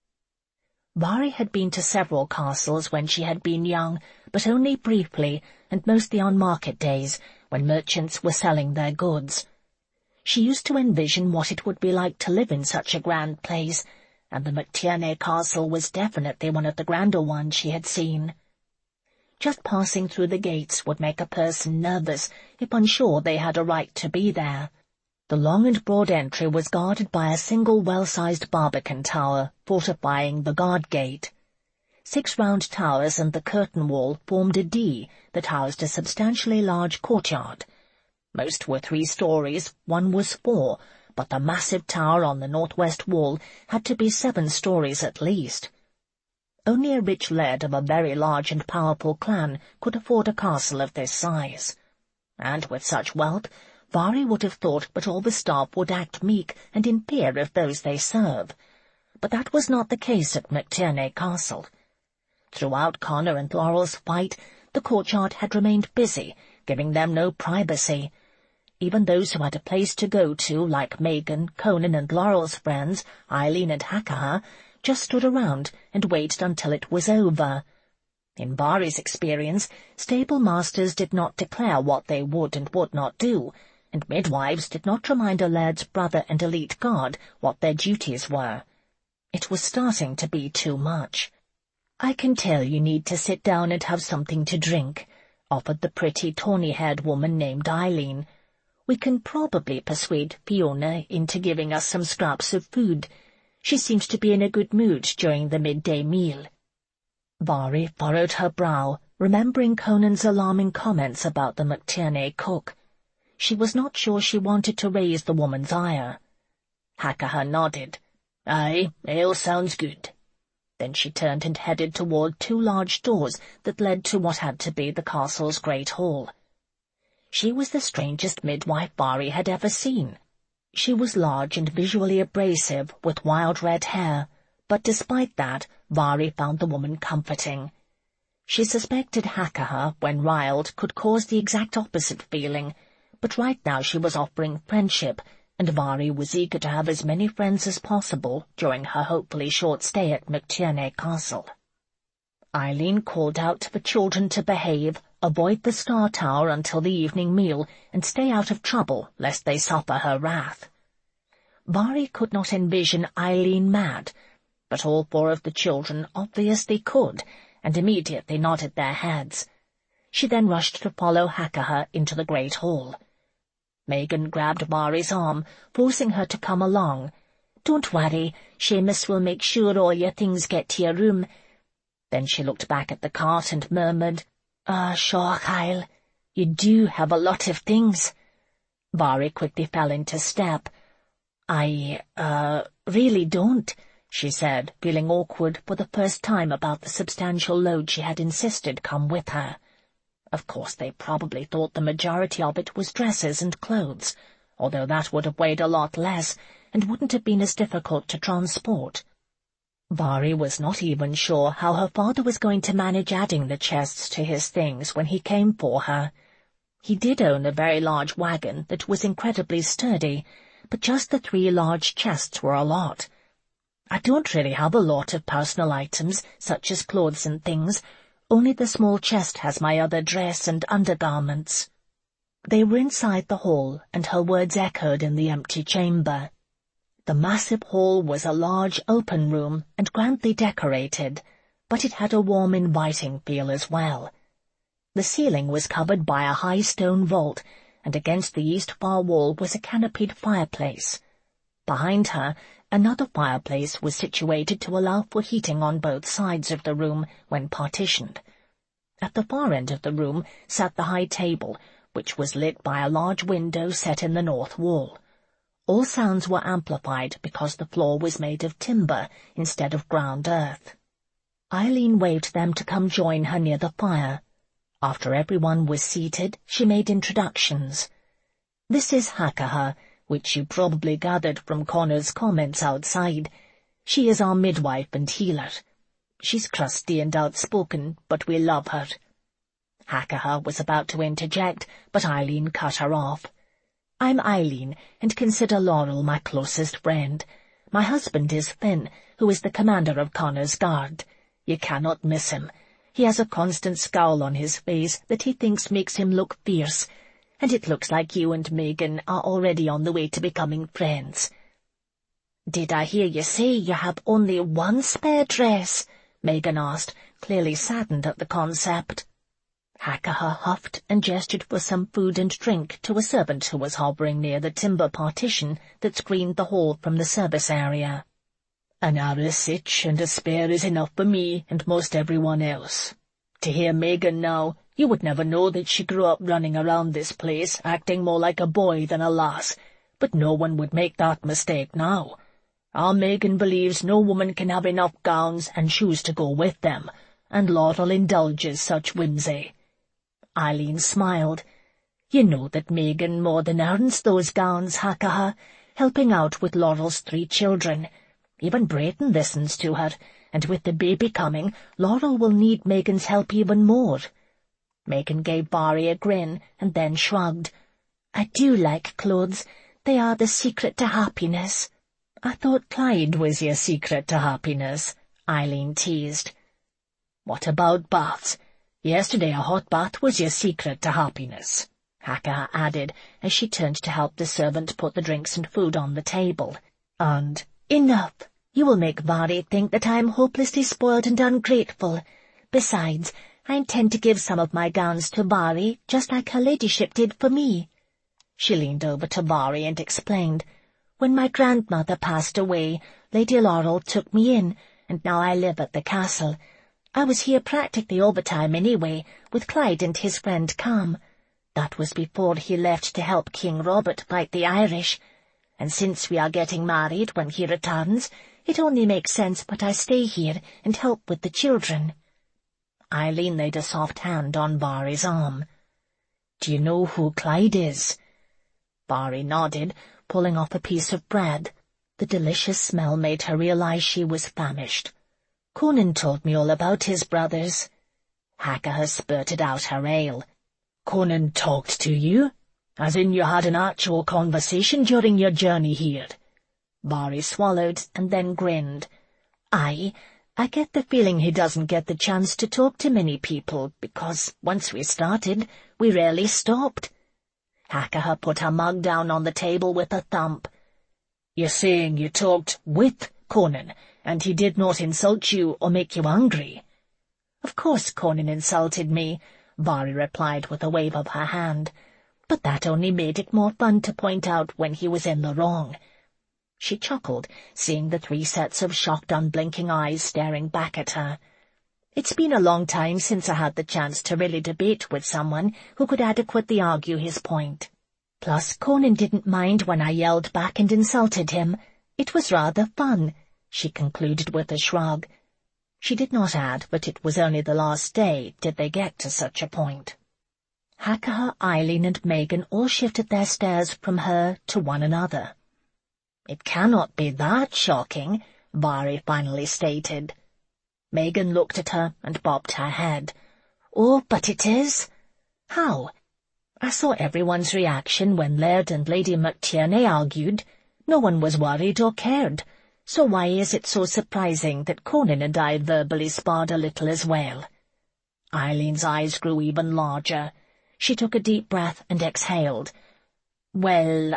Vari had been to several castles when she had been young, but only briefly, and mostly on market days, when merchants were selling their goods. She used to envision what it would be like to live in such a grand place, and the McTierney castle was definitely one of the grander ones she had seen. Just passing through the gates would make a person nervous if unsure they had a right to be there. The long and broad entry was guarded by a single well-sized barbican tower, fortifying the guard gate. 6 round towers and the curtain wall formed a D that housed a substantially large courtyard. Most were 3 stories, one was 4, but the massive tower on the northwest wall had to be 7 stories at least. Only a rich laird of a very large and powerful clan could afford a castle of this size. And with such wealth, Vari would have thought that all the staff would act meek and in fear of those they serve. But that was not the case at McTierney Castle. Throughout Connor and Laurel's fight, the courtyard had remained busy, giving them no privacy. Even those who had a place to go to, like Megan, Conan and Laurel's friends, Eileen and Hakaha, just stood around and waited until it was over. In Vari's experience, stable masters did not declare what they would and would not do, and midwives did not remind a laird's brother and elite guard what their duties were. It was starting to be too much. "I can tell you need to sit down and have something to drink," offered the pretty tawny-haired woman named Eileen. "We can probably persuade Fiona into giving us some scraps of food. She seems to be in a good mood during the midday meal." Vari furrowed her brow, remembering Conan's alarming comments about the McTierney cook. She was not sure she wanted to raise the woman's ire. Hakaha nodded. "Aye, ale sounds good." Then she turned and headed toward 2 large doors that led to what had to be the castle's great hall. She was the strangest midwife Vari had ever seen. She was large and visually abrasive, with wild red hair, but despite that, Vari found the woman comforting. She suspected Hakaha, when riled, could cause the exact opposite feeling, but right now she was offering friendship, and Vari was eager to have as many friends as possible during her hopefully short stay at McTierney Castle. Eileen called out to the children to behave, avoid the Star Tower until the evening meal, and stay out of trouble lest they suffer her wrath. Vari could not envision Eileen mad, but all 4 of the children obviously could, and immediately nodded their heads. She then rushed to follow Hakaha into the great hall. Megan grabbed Vari's arm, forcing her to come along. "Don't worry, Seamus will make sure all your things get to your room." Then she looked back at the cart and murmured, "Sure, Kyle, you do have a lot of things." Vari quickly fell into step. I really don't," she said, feeling awkward for the first time about the substantial load she had insisted come with her. Of course, they probably thought the majority of it was dresses and clothes, although that would have weighed a lot less and wouldn't have been as difficult to transport. Vari was not even sure how her father was going to manage adding the chests to his things when he came for her. He did own a very large wagon that was incredibly sturdy, but just the 3 large chests were a lot. "I don't really have a lot of personal items, such as clothes and things. Only the small chest has my other dress and undergarments." They were inside the hall, and her words echoed in the empty chamber. The massive hall was a large open room and grandly decorated, but it had a warm, inviting feel as well. The ceiling was covered by a high stone vault, and against the east far wall was a canopied fireplace. Behind her, another fireplace was situated to allow for heating on both sides of the room when partitioned. At the far end of the room sat the high table, which was lit by a large window set in the north wall. All sounds were amplified because the floor was made of timber instead of ground earth. Eileen waved them to come join her near the fire. After everyone was seated, she made introductions. "This is Hakaha, which you probably gathered from Connor's comments outside. She is our midwife and healer. She's crusty and outspoken, but we love her." Hakaha was about to interject, but Eileen cut her off. "I'm Eileen, and consider Laurel my closest friend. My husband is Finn, who is the commander of Connor's guard. You cannot miss him. He has a constant scowl on his face that he thinks makes him look fierce, and it looks like you and Megan are already on the way to becoming friends." "Did I hear you say you have only one spare dress?" Megan asked, clearly saddened at the concept. Hakaha huffed and gestured for some food and drink to a servant who was hovering near the timber partition that screened the hall from the service area. "An hour sitch and a spare is enough for me and most everyone else. To hear Megan now, you would never know that she grew up running around this place, acting more like a boy than a lass, but no one would make that mistake now. Our Megan believes no woman can have enough gowns and shoes to go with them, and Laurel indulges such whimsy." Eileen smiled. "You know that Megan more than earns those gowns, Hakaha, helping out with Laurel's 3 children. Even Brayton listens to her, and with the baby coming, Laurel will need Megan's help even more." Megan gave Barry a grin and then shrugged. "I do like clothes. They are the secret to happiness." "I thought Clyde was your secret to happiness," Eileen teased. "What about baths? Yesterday a hot bath was your secret to happiness," Hakaha added as she turned to help the servant put the drinks and food on the table. "And—" "Enough. You will make Barry think that I am hopelessly spoiled and ungrateful. Besides, I intend to give some of my gowns to Barry, just like her ladyship did for me." She leaned over to Barry and explained, "When my grandmother passed away, Lady Laurel took me in, and now I live at the castle. I was here practically all the time anyway, with Clyde and his friend Cam. That was before he left to help King Robert fight the Irish. And since we are getting married when he returns, it only makes sense that I stay here and help with the children." Eileen laid a soft hand on Barry's arm. "Do you know who Clyde is?" Barry nodded, pulling off a piece of bread. The delicious smell made her realize she was famished. "Conan told me all about his brothers." Hakaha spurted out her ale. "Conan talked to you? As in you had an actual conversation during your journey here?" Barry swallowed and then grinned. "Aye, I get the feeling he doesn't get the chance to talk to many people, because once we started, we rarely stopped." Hakaha put her mug down on the table with a thump. "You're saying you talked with Conan, and he did not insult you or make you angry?" "Of course Conan insulted me," Barry replied with a wave of her hand, "but that only made it more fun to point out when he was in the wrong." She chuckled, seeing the 3 sets of shocked, unblinking eyes staring back at her. "It's been a long time since I had the chance to really debate with someone who could adequately argue his point. Plus, Conan didn't mind when I yelled back and insulted him. It was rather fun," she concluded with a shrug. She did not add that it was only the last day did they get to such a point. Hakaha, Eileen, and Megan all shifted their stares from her to one another. "It cannot be that shocking," Barry finally stated. Megan looked at her and bobbed her head. "Oh, but it is." "How?" "I saw everyone's reaction when Laird and Lady McTierney argued. No one was worried or cared. So why is it so surprising that Conan and I verbally sparred a little as well?" Eileen's eyes grew even larger. She took a deep breath and exhaled. "Well,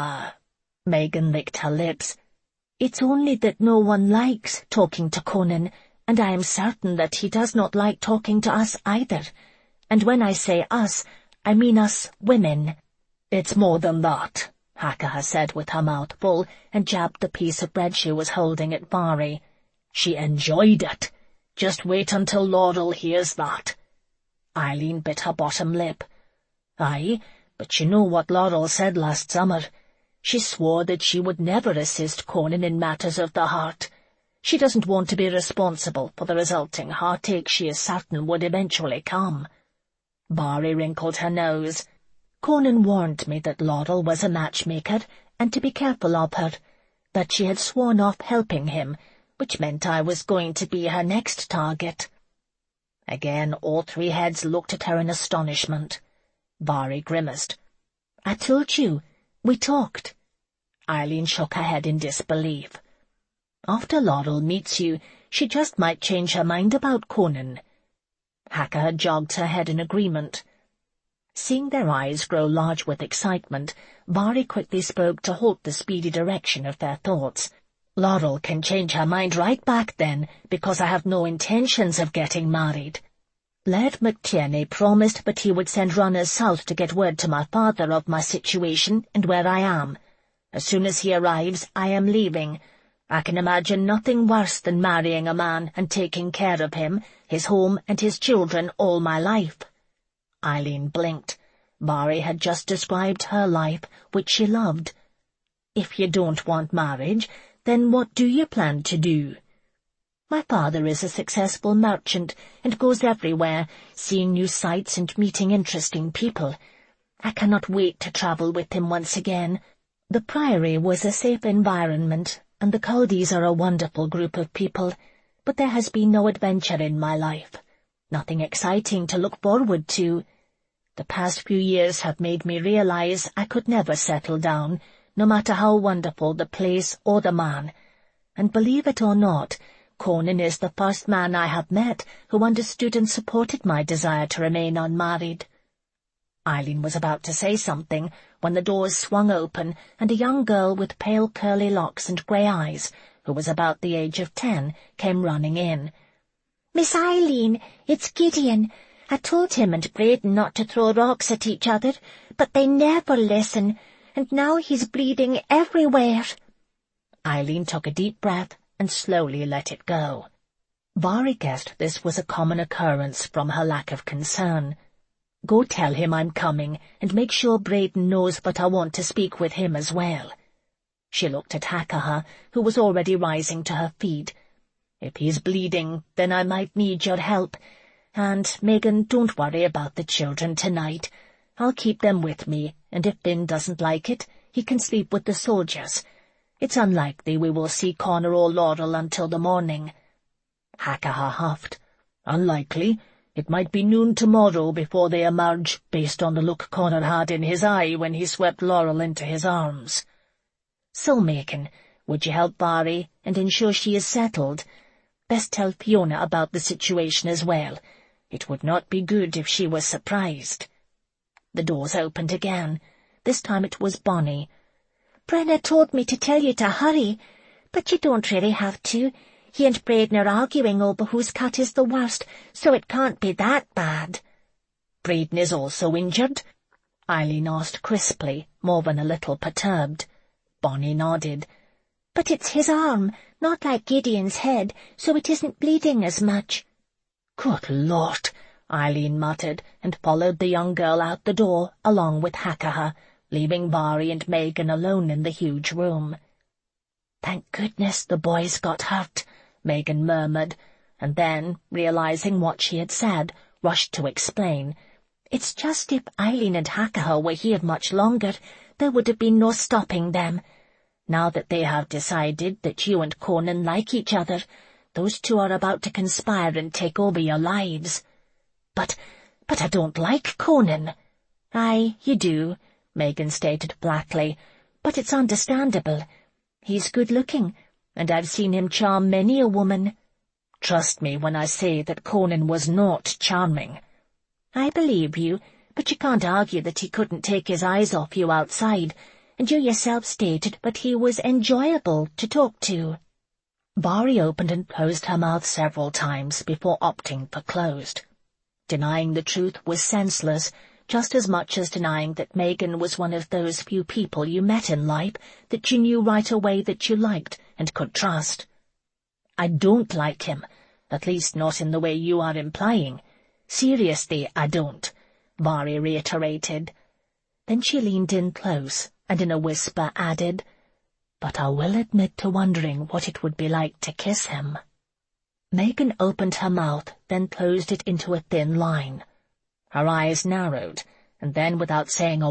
Megan licked her lips. "It's only that no one likes talking to Conan, and I am certain that he does not like talking to us either. And when I say us, I mean us women." "It's more than that," Hakaha said with her mouth full, and jabbed the piece of bread she was holding at Barry. "She enjoyed it. Just wait until Laurel hears that." Eileen bit her bottom lip. "Aye, but you know what Laurel said last summer. She swore that she would never assist Conan in matters of the heart. She doesn't want to be responsible for the resulting heartache she is certain would eventually come. Barry wrinkled her nose. Conan warned me that Laurel was a matchmaker, and to be careful of her, that she had sworn off helping him, which meant I was going to be her next target. Again all three heads looked at her in astonishment. Barry grimaced. "I told you. We talked." Eileen shook her head in disbelief. "After Laurel meets you, she just might change her mind about Conan." Hacker jogged her head in agreement. Seeing their eyes grow large with excitement, Barry quickly spoke to halt the speedy direction of their thoughts. "Laurel can change her mind right back then, because I have no intentions of getting married. Laird McTierney promised that he would send runners south to get word to my father of my situation and where I am. As soon as he arrives, I am leaving. I can imagine nothing worse than marrying a man and taking care of him, his home and his children all my life." Eileen blinked. Barry had just described her life, which she loved. "If you don't want marriage, then what do you plan to do?" "My father is a successful merchant and goes everywhere, seeing new sights and meeting interesting people. I cannot wait to travel with him once again. The Priory was a safe environment, and the Caldys are a wonderful group of people, but there has been no adventure in my life, nothing exciting to look forward to. The past few years have made me realize I could never settle down, no matter how wonderful the place or the man. And believe it or not, Conan is the first man I have met who understood and supported my desire to remain unmarried." Eileen was about to say something when the doors swung open and a young girl with pale curly locks and grey eyes, who was about the age of 10, came running in. "Miss Eileen, it's Gideon. I told him and Braden not to throw rocks at each other, but they never listen, and now he's bleeding everywhere." Eileen took a deep breath and slowly let it go. Barry guessed this was a common occurrence from her lack of concern. "Go tell him I'm coming, and make sure Braden knows that I want to speak with him as well." She looked at Hakaha, who was already rising to her feet. "If he's bleeding, then I might need your help. And, Megan, don't worry about the children tonight. I'll keep them with me, and if Finn doesn't like it, he can sleep with the soldiers. It's unlikely we will see Connor or Laurel until the morning." Hakaha huffed. "Unlikely? It might be noon tomorrow before they emerge, based on the look Connor had in his eye when he swept Laurel into his arms." "So, Megan, would you help Barry and ensure she is settled? Best tell Fiona about the situation as well. It would not be good if she was surprised." The doors opened again. This time it was Bonnie. "Brenna told me to tell you to hurry, but you don't really have to. He and Braden are arguing over whose cut is the worst, so it can't be that bad." "Braden is also injured?" Eileen asked crisply, more than a little perturbed. Bonnie nodded. "But it's his arm, not like Gideon's head, so it isn't bleeding as much." "Good Lord," Eileen muttered, and followed the young girl out the door, along with Hakaha, leaving Barry and Megan alone in the huge room. "Thank goodness the boys got hurt," Megan murmured, and then, realizing what she had said, rushed to explain. "It's just if Eileen and Hakaha were here much longer, there would have been no stopping them. Now that they have decided that you and Conan like each other, those two are about to conspire and take over your lives." But I don't like Conan." "Aye, you do," Megan stated flatly, "but it's understandable. He's good-looking, and I've seen him charm many a woman." "Trust me when I say that Conan was not charming." "I believe you, but you can't argue that he couldn't take his eyes off you outside, and you yourself stated that he was enjoyable to talk to." Barry opened and closed her mouth several times before opting for closed. Denying the truth was senseless, just as much as denying that Megan was one of those few people you met in life that you knew right away that you liked and could trust. "I don't like him, at least not in the way you are implying. Seriously, I don't," Barry reiterated. Then she leaned in close and in a whisper added, "But I will admit to wondering what it would be like to kiss him." Megan opened her mouth, then closed it into a thin line. Her eyes narrowed, and then, without saying a